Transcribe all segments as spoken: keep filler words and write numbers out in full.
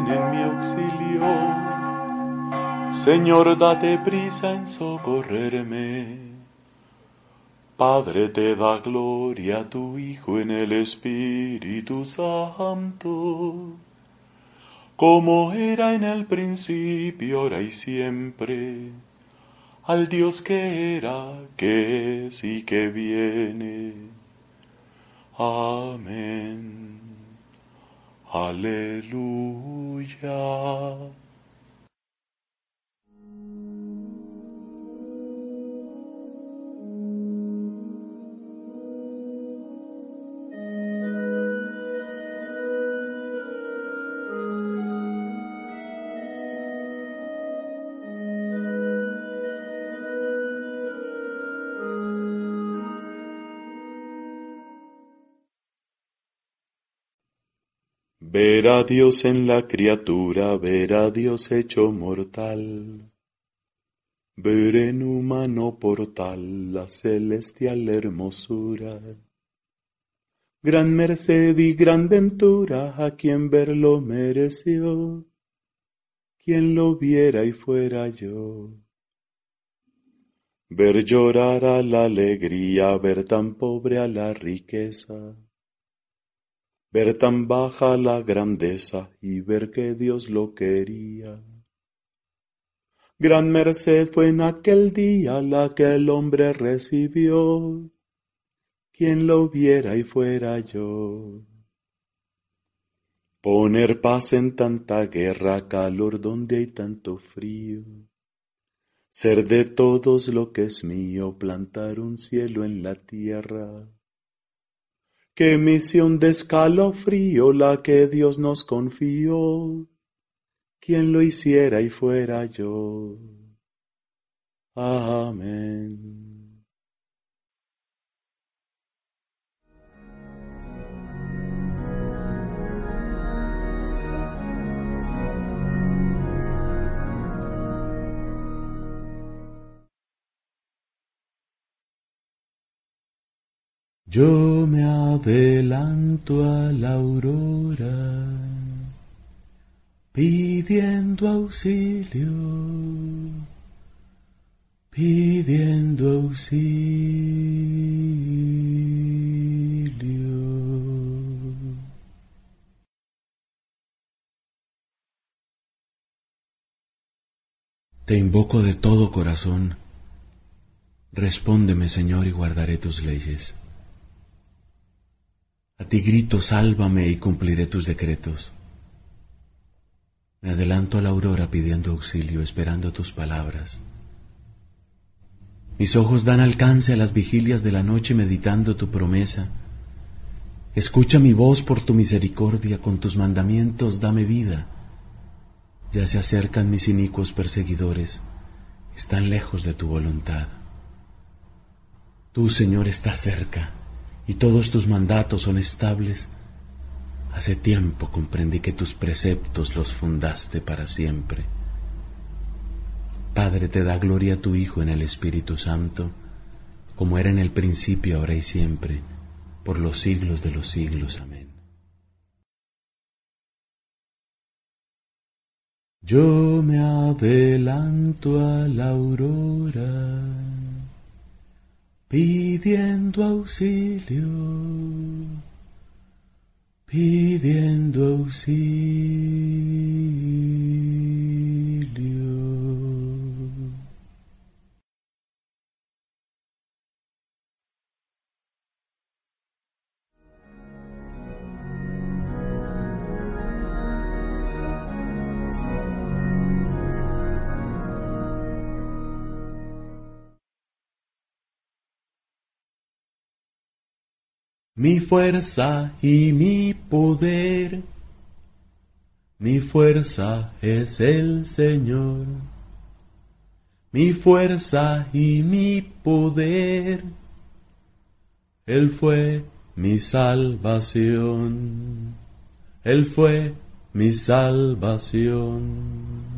en mi auxilio. Señor, date prisa en socorrerme. Padre, te da gloria a tu Hijo en el Espíritu Santo, como era en el principio, ahora y siempre, al Dios que era, que es y que viene. Amén. Aleluya. Ver a Dios en la criatura, ver a Dios hecho mortal, ver en humano portal la celestial hermosura. Gran merced y gran ventura a quien verlo mereció, quien lo viera y fuera yo. Ver llorar a la alegría, ver tan pobre a la riqueza, ver tan baja la grandeza y ver que Dios lo quería. Gran merced fue en aquel día la que el hombre recibió, quien lo viera y fuera yo. Poner paz en tanta guerra, calor donde hay tanto frío. Ser de todos lo que es mío, plantar un cielo en la tierra. Qué misión de escalofrío la que Dios nos confió, quien lo hiciera y fuera yo. Amén. Yo me adelanto a la aurora, pidiendo auxilio, pidiendo auxilio. Te invoco de todo corazón. Respóndeme, Señor, y guardaré tus leyes. A ti grito, sálvame, y cumpliré tus decretos. Me adelanto a la aurora pidiendo auxilio, esperando tus palabras. Mis ojos dan alcance a las vigilias de la noche meditando tu promesa. Escucha mi voz por tu misericordia, con tus mandamientos dame vida. Ya se acercan mis inicuos perseguidores, están lejos de tu voluntad. Tú, Señor, estás cerca, y todos tus mandatos son estables. Hace tiempo comprendí que tus preceptos los fundaste para siempre. Padre, te da gloria a tu Hijo en el Espíritu Santo, como era en el principio, ahora y siempre, por los siglos de los siglos. Amén. Yo me adelanto a la aurora, pidiendo auxilio, pidiendo auxilio. Mi fuerza y mi poder, mi fuerza es el Señor. Mi fuerza y mi poder, Él fue mi salvación, Él fue mi salvación.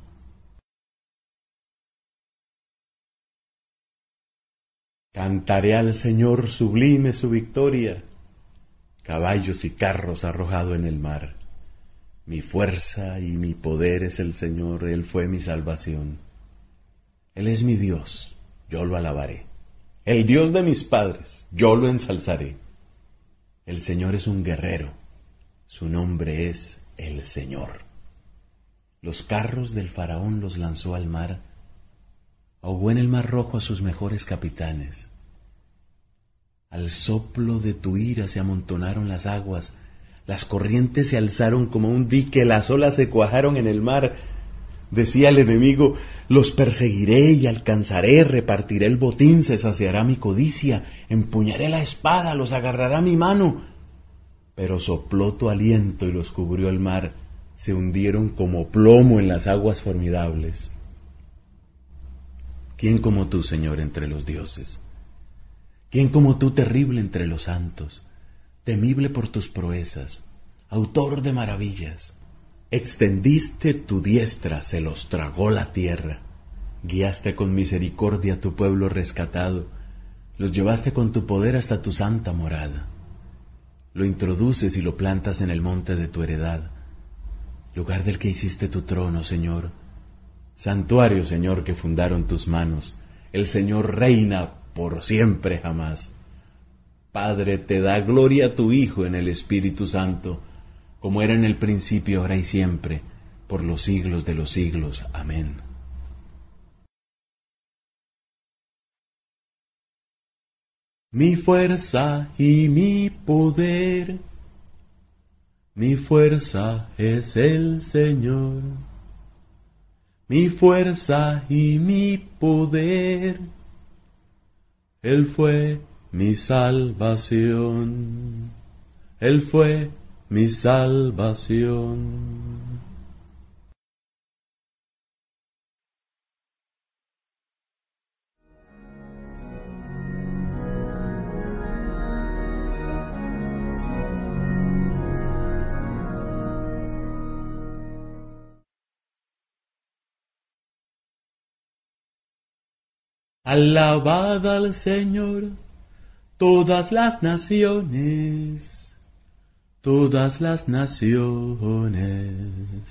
Cantaré al Señor sublime su victoria, caballos y carros arrojado en el mar. Mi fuerza y mi poder es el Señor, Él fue mi salvación. Él es mi Dios, yo lo alabaré. El Dios de mis padres, yo lo ensalzaré. El Señor es un guerrero, su nombre es el Señor. Los carros del faraón los lanzó al mar, ahogó en el mar rojo a sus mejores capitanes. Al soplo de tu ira se amontonaron las aguas, las corrientes se alzaron como un dique, las olas se cuajaron en el mar. Decía el enemigo, los perseguiré y alcanzaré, repartiré el botín, se saciará mi codicia, empuñaré la espada, los agarrará mi mano. Pero sopló tu aliento y los cubrió el mar, se hundieron como plomo en las aguas formidables. ¿Quién como tú, Señor, entre los dioses? ¿Quién como tú, terrible entre los santos? Temible por tus proezas, autor de maravillas. Extendiste tu diestra, se los tragó la tierra. Guiaste con misericordia a tu pueblo rescatado, los llevaste con tu poder hasta tu santa morada. Lo introduces y lo plantas en el monte de tu heredad, lugar del que hiciste tu trono, Señor. Santuario, Señor, que fundaron tus manos. El Señor reina por siempre jamás. Padre, te da gloria a tu Hijo en el Espíritu Santo, como era en el principio, ahora y siempre, por los siglos de los siglos. Amén. Mi fuerza y mi poder, mi fuerza es el Señor. Mi fuerza y mi poder, Él fue mi salvación, Él fue mi salvación. Alabad al Señor todas las naciones, todas las naciones.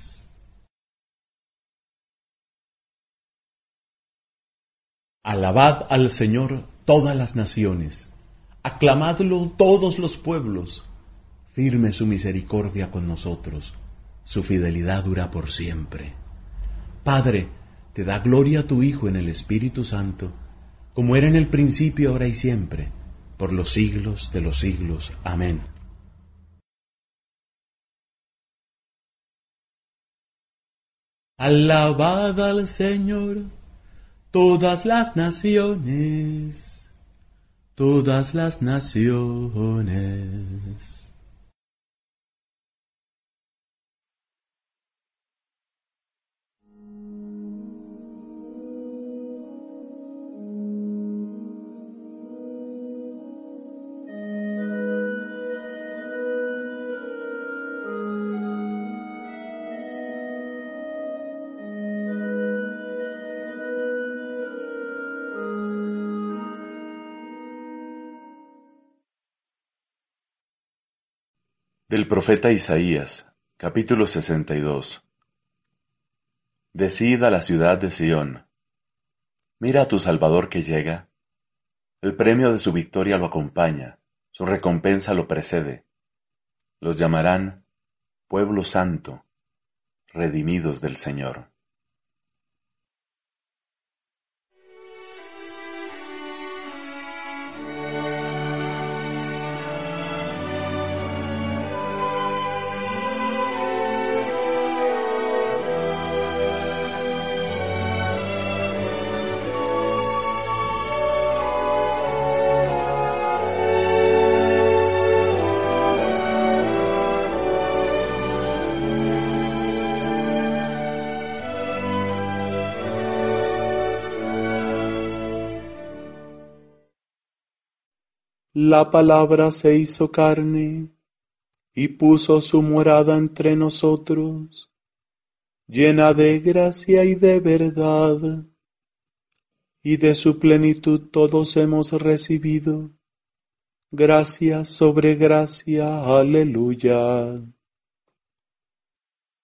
Alabad al Señor todas las naciones, aclamadlo todos los pueblos. Firme su misericordia con nosotros, su fidelidad dura por siempre. Padre, te da gloria a tu Hijo en el Espíritu Santo, como era en el principio, ahora y siempre, por los siglos de los siglos. Amén. Alabad al Señor todas las naciones, todas las naciones. Del profeta Isaías, capítulo sesenta y dos. Decid a la ciudad de Sión: mira a tu Salvador que llega. El premio de su victoria lo acompaña, su recompensa lo precede. Los llamarán pueblo santo, redimidos del Señor. La palabra se hizo carne y puso su morada entre nosotros, llena de gracia y de verdad, y de su plenitud todos hemos recibido gracia sobre gracia. Aleluya.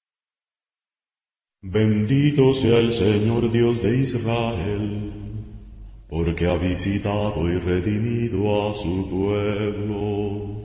Bendito sea el Señor Dios de Israel, porque ha visitado y redimido a su pueblo,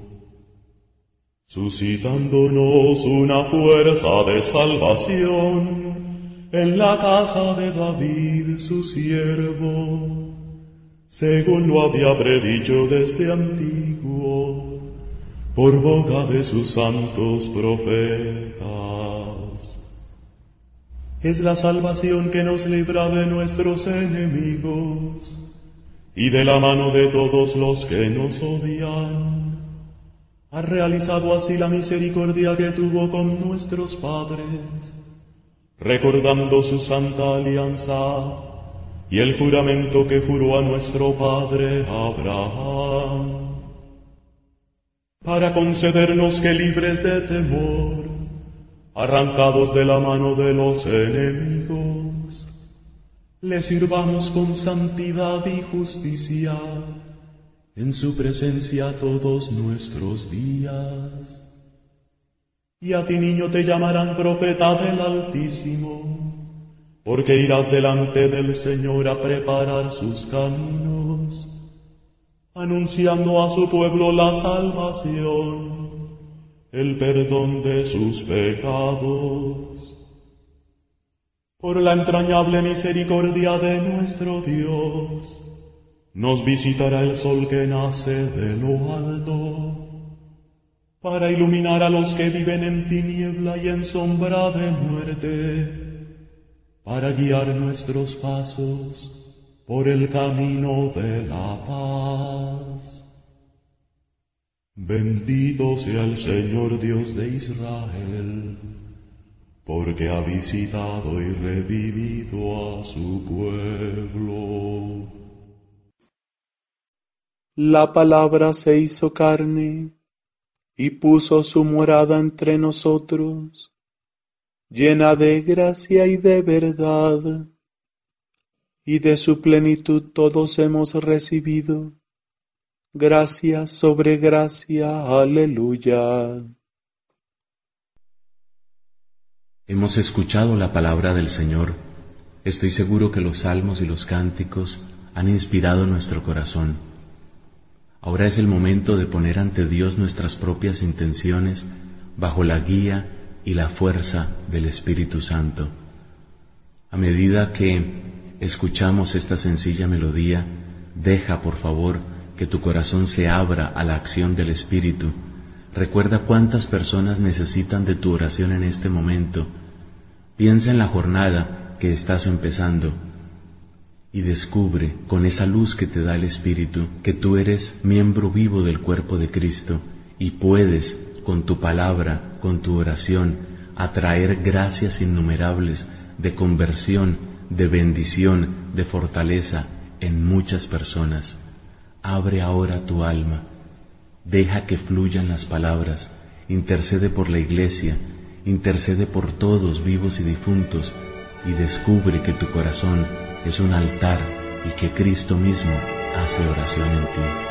suscitándonos una fuerza de salvación en la casa de David su siervo, según lo había predicho desde antiguo, por boca de sus santos profetas. Es la salvación que nos libra de nuestros enemigos y de la mano de todos los que nos odian. Ha realizado así la misericordia que tuvo con nuestros padres, recordando su santa alianza y el juramento que juró a nuestro padre Abraham, para concedernos que, libres de temor, arrancados de la mano de los enemigos, le sirvamos con santidad y justicia en su presencia todos nuestros días. Y a ti, niño, te llamarán profeta del Altísimo, porque irás delante del Señor a preparar sus caminos, anunciando a su pueblo la salvación, el perdón de sus pecados. Por la entrañable misericordia de nuestro Dios, nos visitará el sol que nace de lo alto, para iluminar a los que viven en tiniebla y en sombra de muerte, para guiar nuestros pasos por el camino de la paz. Bendito sea el Señor Dios de Israel, porque ha visitado y redimido a su pueblo. La palabra se hizo carne y puso su morada entre nosotros, llena de gracia y de verdad, y de su plenitud todos hemos recibido gracia sobre gracia. Aleluya. Hemos escuchado la palabra del Señor. Estoy seguro que los salmos y los cánticos han inspirado nuestro corazón. Ahora es el momento de poner ante Dios nuestras propias intenciones bajo la guía y la fuerza del Espíritu Santo. A medida que escuchamos esta sencilla melodía, deja, por favor, que tu corazón se abra a la acción del Espíritu. Recuerda cuántas personas necesitan de tu oración en este momento. Piensa en la jornada que estás empezando y descubre, con esa luz que te da el Espíritu, que tú eres miembro vivo del cuerpo de Cristo y puedes, con tu palabra, con tu oración, atraer gracias innumerables de conversión, de bendición, de fortaleza en muchas personas. Abre ahora tu alma, deja que fluyan las palabras, intercede por la Iglesia, intercede por todos vivos y difuntos, y descubre que tu corazón es un altar y que Cristo mismo hace oración en ti.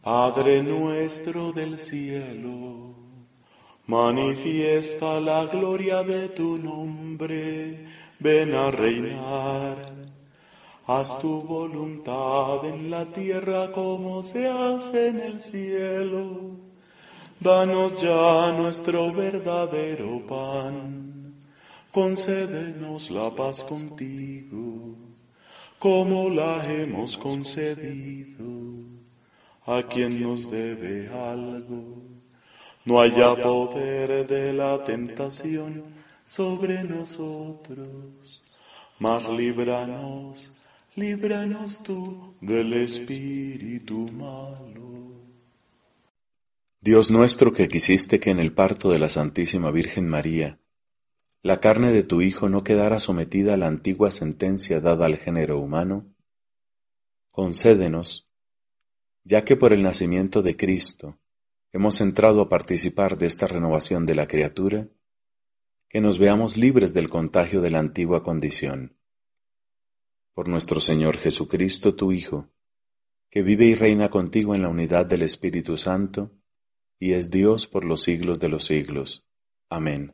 Padre nuestro del cielo, manifiesta la gloria de tu nombre, ven a reinar. Haz tu voluntad en la tierra como se hace en el cielo. Danos ya nuestro verdadero pan. Concédenos la paz contigo, como la hemos concedido a quien nos debe algo. No haya poder de la tentación sobre nosotros, mas líbranos, líbranos tú del espíritu malo. Dios nuestro, que quisiste que en el parto de la Santísima Virgen María la carne de tu Hijo no quedara sometida a la antigua sentencia dada al género humano, concédenos, ya que por el nacimiento de Cristo hemos entrado a participar de esta renovación de la criatura, que nos veamos libres del contagio de la antigua condición. Por nuestro Señor Jesucristo, tu Hijo, que vive y reina contigo en la unidad del Espíritu Santo, y es Dios por los siglos de los siglos. Amén.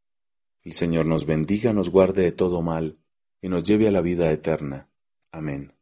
El Señor nos bendiga, nos guarde de todo mal, y nos lleve a la vida eterna. Amén.